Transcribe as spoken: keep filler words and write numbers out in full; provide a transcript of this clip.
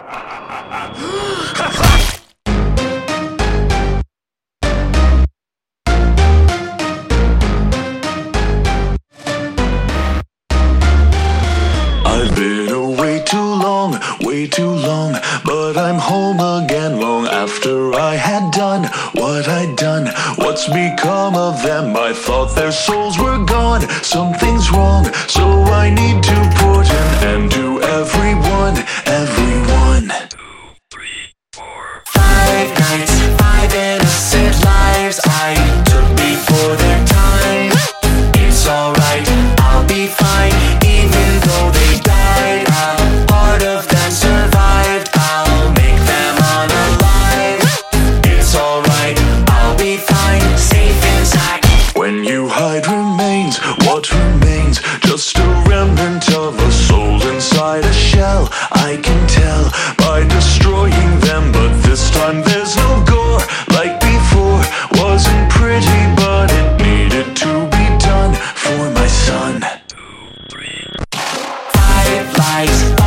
I've been away too long, way too long, but I'm home again long after I had done what I'd done. What's become of them? I thought their souls were gone. Something's wrong, so I need to put an end to everyone, everyone. Two, three, four. Five nights, five innocent lives I took before their time. It's alright, I'll be fine, even though they died. A part of them survived, I'll make them unalive. It's alright, I'll be fine, safe inside. When you hide remains, what remains? Just a remnant of a soul inside a shell. I can tell by destroying them, but this time there's no gore like before. Wasn't pretty, but it needed to be done for my son. Two, three. Five lives